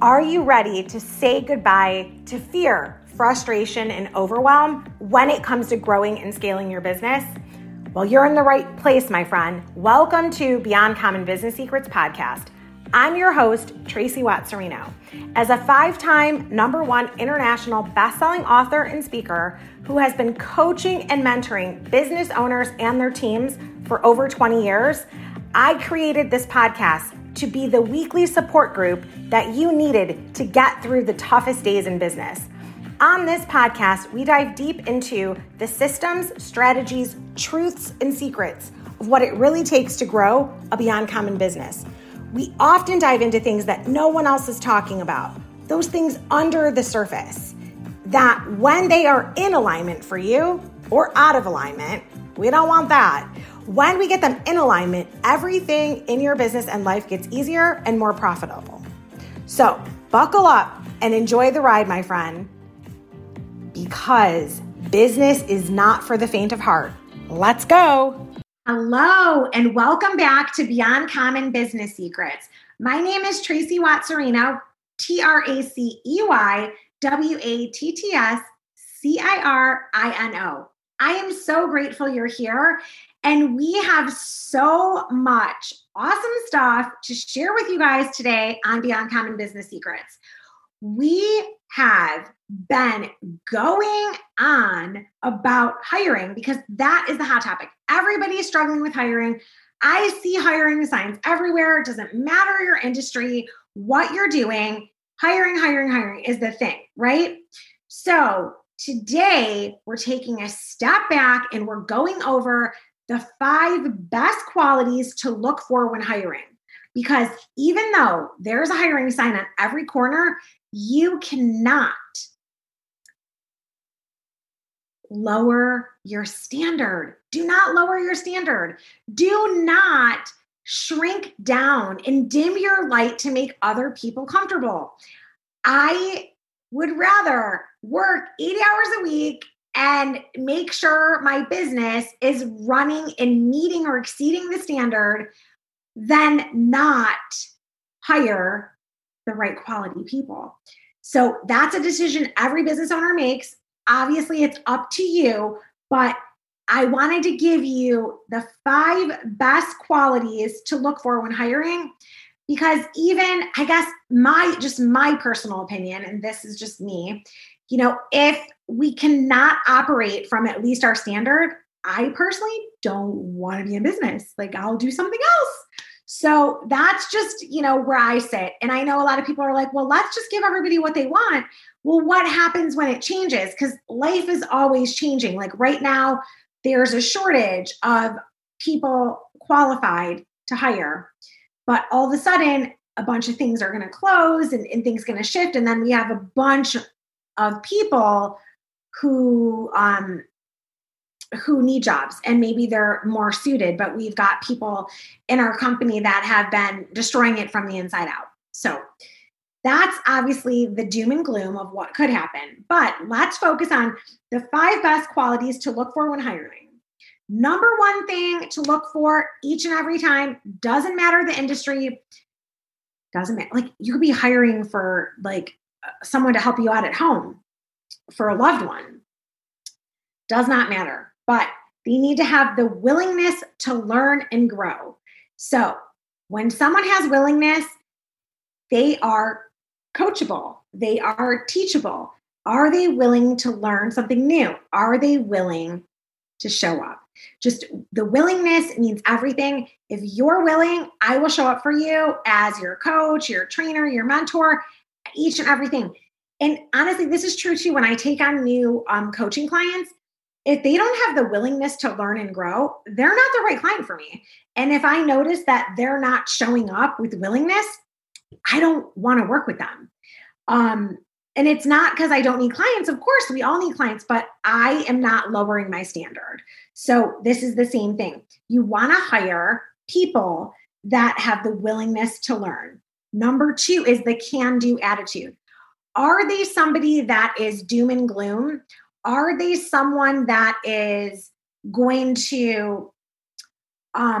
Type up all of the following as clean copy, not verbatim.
Are you ready to say goodbye to fear, frustration, and overwhelm when it comes to growing and scaling your business? Well, you're in the right place, my friend. Welcome to Beyond Common Business Secrets podcast. I'm your host, Tracy Watt-Serino. As a 5-time #1 international best-selling author and speaker who has been coaching and mentoring business owners and their teams for over 20 years, I created this podcast to be the weekly support group that you needed to get through the toughest days in business. On this podcast, we dive deep into the systems, strategies, truths, and secrets of what it really takes to grow a Beyond Common business. We often dive into things that no one else is talking about, those things under the surface, that when they are in alignment for you or out of alignment, we don't want that. When we get them in alignment, everything in your business and life gets easier and more profitable. So buckle up and enjoy the ride, my friend, because business is not for the faint of heart. Let's go. Hello, and welcome back to Beyond Common Business Secrets. My name is Tracy Watt-Serino, TracyWattsCirino. I am so grateful you're here, and we have so much awesome stuff to share with you guys today on Beyond Common Business Secrets. We have been going on about hiring because that is the hot topic. Everybody is struggling with hiring. I see hiring signs everywhere. It doesn't matter your industry, what you're doing. Hiring is the thing, right? So today we're taking a step back and we're going over the 5 best qualities to look for when hiring. Because even though there's a hiring sign on every corner, you cannot lower your standard. Do not lower your standard. Do not shrink down and dim your light to make other people comfortable. I would rather work 80 hours a week and make sure my business is running and meeting or exceeding the standard than not hire the right quality people. So that's a decision every business owner makes. Obviously, it's up to you, but I wanted to give you the 5 best qualities to look for when hiring, because even, I guess, my personal opinion, and this is just me, if we cannot operate from at least our standard, I personally don't want to be in business. I'll do something else. So that's just, where I sit. And I know a lot of people are like, well, let's just give everybody what they want. Well, what happens when it changes? Because life is always changing. Like right now, there's a shortage of people qualified to hire. But all of a sudden, a bunch of things are going to close and things are going to shift. And then we have a bunch of people who need jobs, and maybe they're more suited, but we've got people in our company that have been destroying it from the inside out. So that's obviously the doom and gloom of what could happen. But let's focus on the 5 best qualities to look for when hiring. Number 1 thing to look for each and every time, doesn't matter the industry, doesn't matter. You could be hiring for someone to help you out at home, for a loved one. Does not matter. But they need to have the willingness to learn and grow. So when someone has willingness, they are coachable. They are teachable. Are they willing to learn something new? Are they willing to show up? Just the willingness means everything. If you're willing, I will show up for you as your coach, your trainer, your mentor, each and everything. And honestly, this is true too. When I take on new coaching clients, if they don't have the willingness to learn and grow, they're not the right client for me. And if I notice that they're not showing up with willingness, I don't want to work with them. And it's not because I don't need clients. Of course, we all need clients, but I am not lowering my standard. So this is the same thing. You want to hire people that have the willingness to learn. Number 2 is the can-do attitude. Are they somebody that is doom and gloom? Are they someone that is going to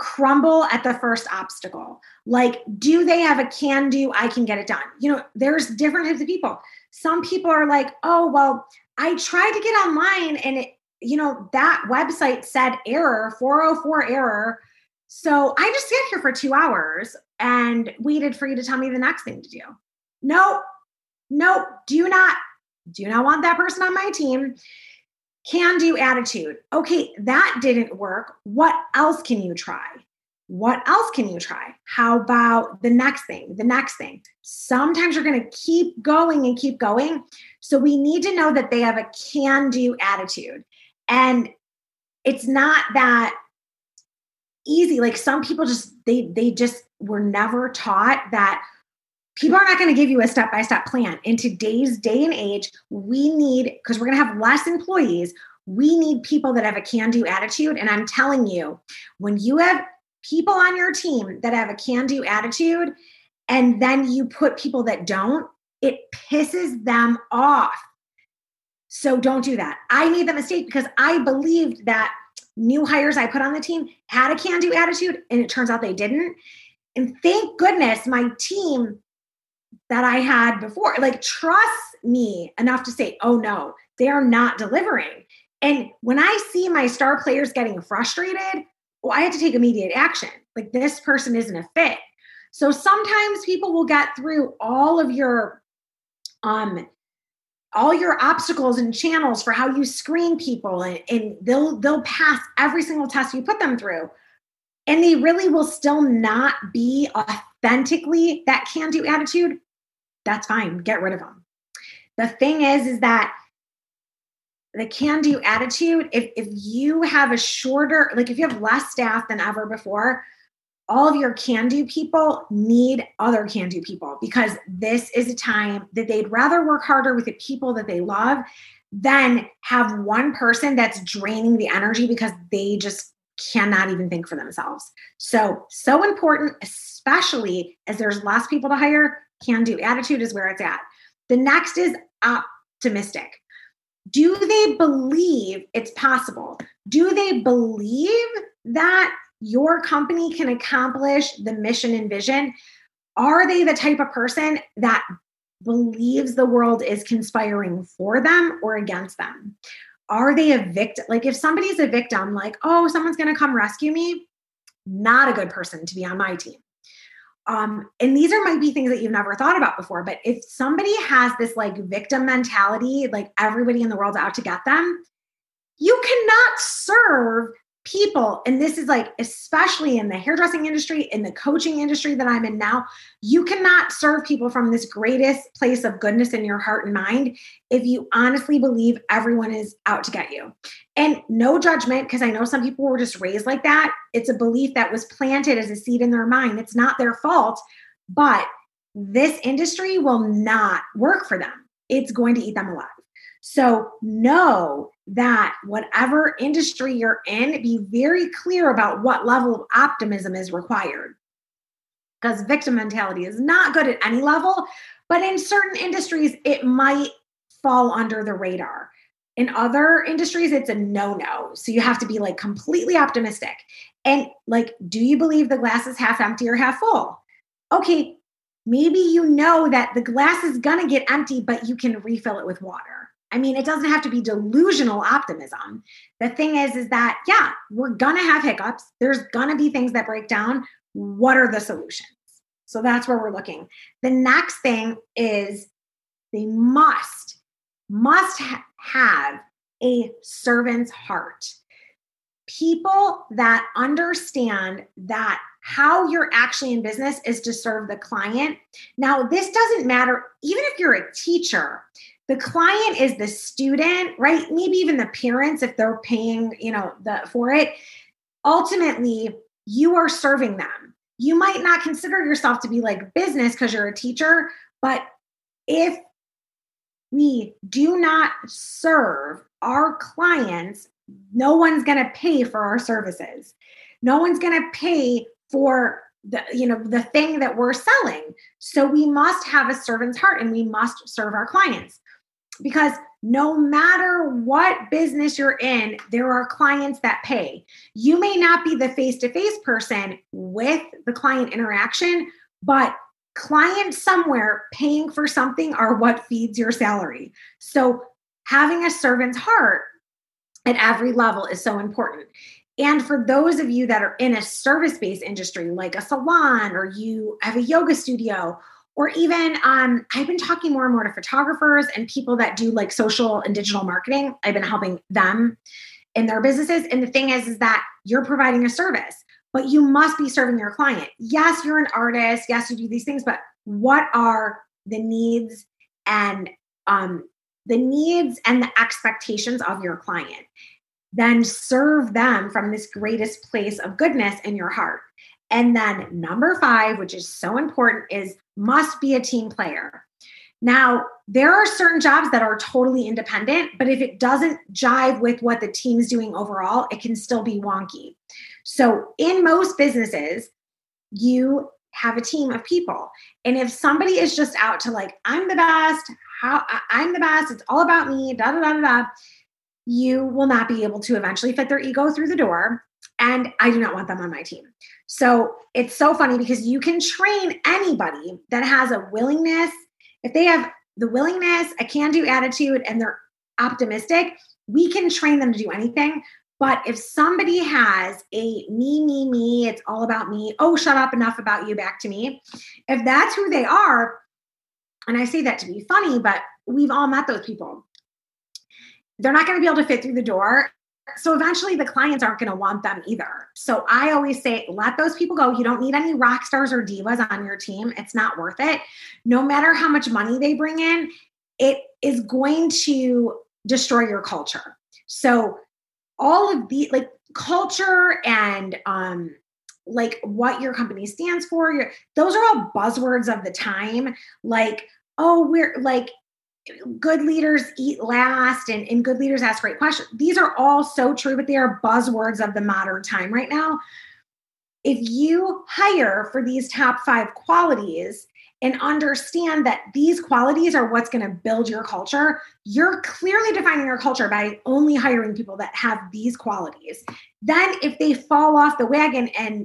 crumble at the first obstacle. Like, do they have a can do, I can get it done? There's different types of people. Some people are like, oh, well, I tried to get online and that website said error, 404 error. So I just sat here for 2 hours and waited for you to tell me the next thing to do. Nope. Do not want that person on my team. Can do attitude. Okay, that didn't work. What else can you try? How about the next thing? Sometimes you're going to keep going and keep going. So we need to know that they have a can do attitude. And it's not that easy. Like, some people they just were never taught that people are not going to give you a step-by-step plan. In today's day and age, we need, because we're going to have less employees, we need people that have a can-do attitude. And I'm telling you, when you have people on your team that have a can-do attitude, and then you put people that don't, it pisses them off. So don't do that. I made the mistake because I believed that new hires I put on the team had a can-do attitude, and it turns out they didn't. And thank goodness my team that I had before, trusts me enough to say, oh no, they are not delivering. And when I see my star players getting frustrated, well, I had to take immediate action. Like, this person isn't a fit. So sometimes people will get through all your obstacles and channels for how you screen people, and they'll pass every single test you put them through. And they really will still not be authentically that can-do attitude. That's fine. Get rid of them. The thing is that the can-do attitude, if you have if you have less staff than ever before, all of your can-do people need other can-do people, because this is a time that they'd rather work harder with the people that they love than have one person that's draining the energy because they just cannot even think for themselves. So important, especially as there's less people to hire. Can-do attitude is where it's at. The next is optimistic. Do they believe it's possible? Do they believe that your company can accomplish the mission and vision? Are they the type of person that believes the world is conspiring for them or against them? Are they a victim? Like, if somebody's a victim, like, oh, someone's going to come rescue me, not a good person to be on my team. And these might be things that you've never thought about before, but if somebody has this victim mentality, like everybody in the world's out to get them, you cannot serve people. And this is especially in the hairdressing industry, in the coaching industry that I'm in now, you cannot serve people from this greatest place of goodness in your heart and mind if you honestly believe everyone is out to get you. And no judgment, because I know some people were just raised like that. It's a belief that was planted as a seed in their mind. It's not their fault, but this industry will not work for them. It's going to eat them alive. So know that whatever industry you're in, be very clear about what level of optimism is required. Because victim mentality is not good at any level, but in certain industries, it might fall under the radar. In other industries, it's a no-no. So you have to be completely optimistic. And do you believe the glass is half empty or half full? Okay, maybe you know that the glass is going to get empty, but you can refill it with water. I mean, it doesn't have to be delusional optimism. The thing is that, yeah, we're going to have hiccups. There's going to be things that break down. What are the solutions? So that's where we're looking. The next thing is they must have a servant's heart. People that understand that how you're actually in business is to serve the client. Now, this doesn't matter. Even if you're a teacher, the client is the student, right? Maybe even the parents, if they're paying, for it. Ultimately, you are serving them. You might not consider yourself to be business because you're a teacher, but if we do not serve our clients, no one's going to pay for our services. No one's going to pay for the thing that we're selling. So we must have a servant's heart and we must serve our clients. because no matter what business you're in, there are clients that pay. You may not be the face-to-face person with the client interaction, but clients somewhere paying for something are what feeds your salary. So having a servant's heart at every level is so important. And for those of you that are in a service-based industry, like a salon, or you have a yoga studio, or even I've been talking more and more to photographers and people that do like social and digital marketing. I've been helping them in their businesses. And the thing is that you're providing a service, but you must be serving your client. Yes, you're an artist. Yes, you do these things, but what are the needs and the expectations of your client? Then serve them from this greatest place of goodness in your heart. And then number 5, which is so important, is must be a team player. Now, there are certain jobs that are totally independent, but if it doesn't jive with what the team's doing overall, it can still be wonky. So in most businesses, you have a team of people. And if somebody is just out to like, I'm the best, it's all about me, da, da, da, da, da, you will not be able to eventually fit their ego through the door. And I do not want them on my team. So it's so funny because you can train anybody that has a willingness. If they have the willingness, a can-do attitude, and they're optimistic, we can train them to do anything. But if somebody has a me, it's all about me. Oh, shut up, enough about you, back to me. If that's who they are, and I say that to be funny, but we've all met those people. They're not going to be able to fit through the door. So eventually the clients aren't going to want them either. So I always say, let those people go. You don't need any rock stars or divas on your team. It's not worth it. No matter how much money they bring in, it is going to destroy your culture. So all of the like culture and like what your company stands for, those are all buzzwords of the time. Like, oh, we're like, good leaders eat last and good leaders ask great questions. These are all so true, but they are buzzwords of the modern time right now. If you hire for these top 5 qualities and understand that these qualities are what's going to build your culture, you're clearly defining your culture by only hiring people that have these qualities. Then if they fall off the wagon and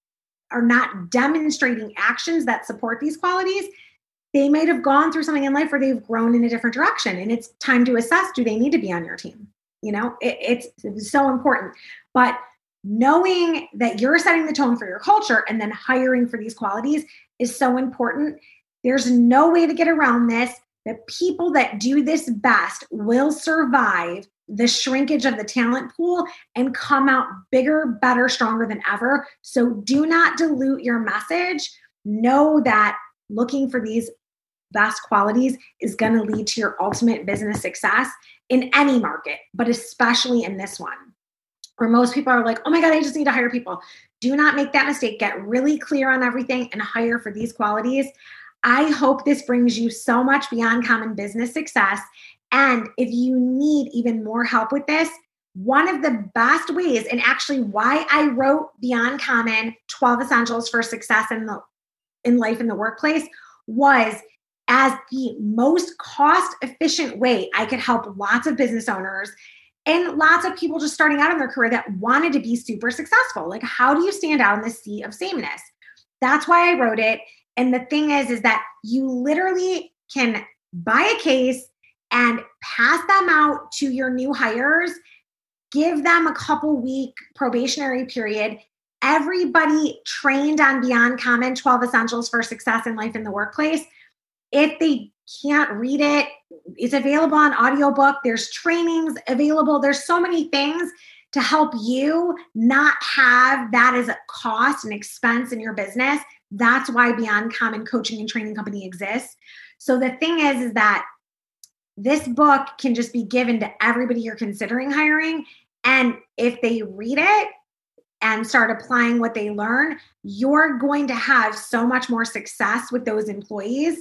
are not demonstrating actions that support these qualities, they might have gone through something in life where they've grown in a different direction, and it's time to assess, do they need to be on your team? You know, it's so important. But knowing that you're setting the tone for your culture and then hiring for these qualities is so important. There's no way to get around this. The people that do this best will survive the shrinkage of the talent pool and come out bigger, better, stronger than ever. So do not dilute your message. Know that looking for these best qualities is going to lead to your ultimate business success in any market, but especially in this one, where most people are like, oh my God, I just need to hire people. Do not make that mistake. Get really clear on everything and hire for these qualities. I hope this brings you so much beyond common business success. And if you need even more help with this, one of the best ways, and actually why I wrote Beyond Common 12 Essentials for Success in Life in the Workplace, was as the most cost-efficient way I could help lots of business owners and lots of people just starting out in their career that wanted to be super successful. Like, how do you stand out in the sea of sameness? That's why I wrote it. And the thing is that you literally can buy a case and pass them out to your new hires, give them a couple week probationary period. Everybody trained on Beyond Common 12 Essentials for Success in Life in the Workplace. If they can't read it, it's available on audiobook. There's trainings available. There's so many things to help you not have that as a cost and expense in your business. That's why Beyond Common Coaching and Training Company exists. So the thing is that this book can just be given to everybody you're considering hiring. And if they read it and start applying what they learn, you're going to have so much more success with those employees.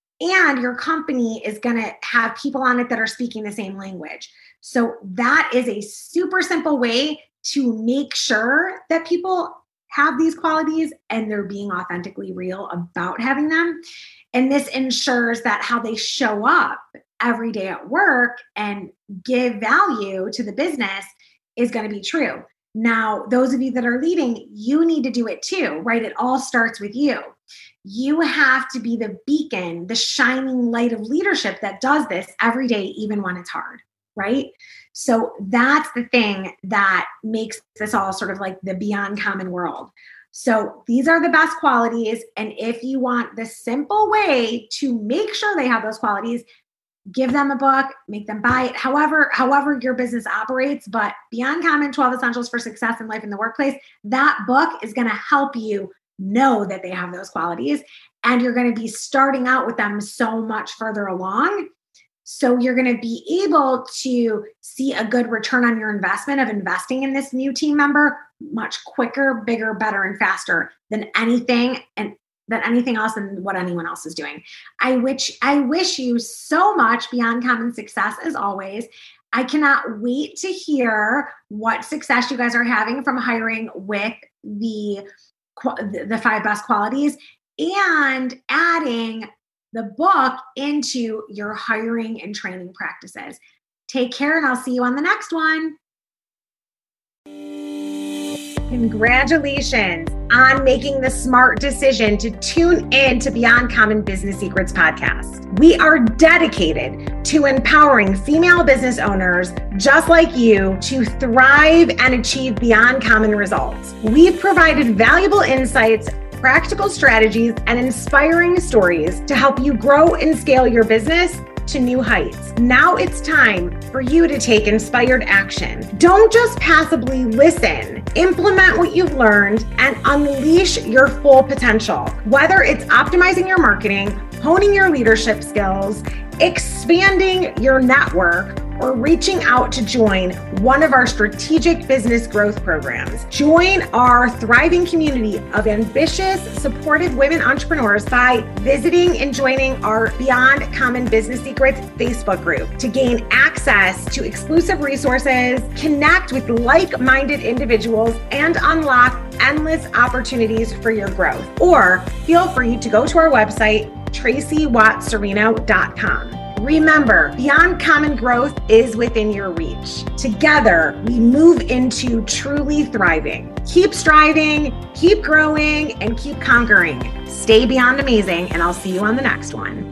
And your company is going to have people on it that are speaking the same language. So that is a super simple way to make sure that people have these qualities and they're being authentically real about having them. And this ensures that how they show up every day at work and give value to the business is going to be true. Now, those of you that are leading, you need to do it too, right? It all starts with you. You have to be the beacon, the shining light of leadership that does this every day, even when it's hard, right? So that's the thing that makes this all sort of like the beyond common world. So these are the best qualities. And if you want the simple way to make sure they have those qualities, give them a book, make them buy it, however your business operates. But Beyond Common, 12 Essentials for Success in Life in the Workplace, that book is going to help you know that they have those qualities. And you're going to be starting out with them so much further along. So you're going to be able to see a good return on your investment of investing in this new team member much quicker, bigger, better, and faster than anything else and what anyone else is doing. I wish you so much beyond common success as always. I cannot wait to hear what success you guys are having from hiring with the 5 best qualities and adding the book into your hiring and training practices. Take care, and I'll see you on the next one. Congratulations on making the smart decision to tune in to Beyond Common Business Secrets podcast. We are dedicated to empowering female business owners just like you to thrive and achieve beyond common results. We've provided valuable insights, practical strategies, and inspiring stories to help you grow and scale your business to new heights. Now it's time for you to take inspired action. Don't just passively listen. Implement what you've learned and unleash your full potential. Whether it's optimizing your marketing, honing your leadership skills, expanding your network, or reaching out to join one of our strategic business growth programs. Join our thriving community of ambitious, supportive women entrepreneurs by visiting and joining our Beyond Common Business Secrets Facebook group to gain access to exclusive resources, connect with like-minded individuals, and unlock endless opportunities for your growth. Or feel free to go to our website, TracyWattSerino.com. Remember, beyond common growth is within your reach. Together, we move into truly thriving. Keep striving, keep growing, and keep conquering. Stay beyond amazing, and I'll see you on the next one.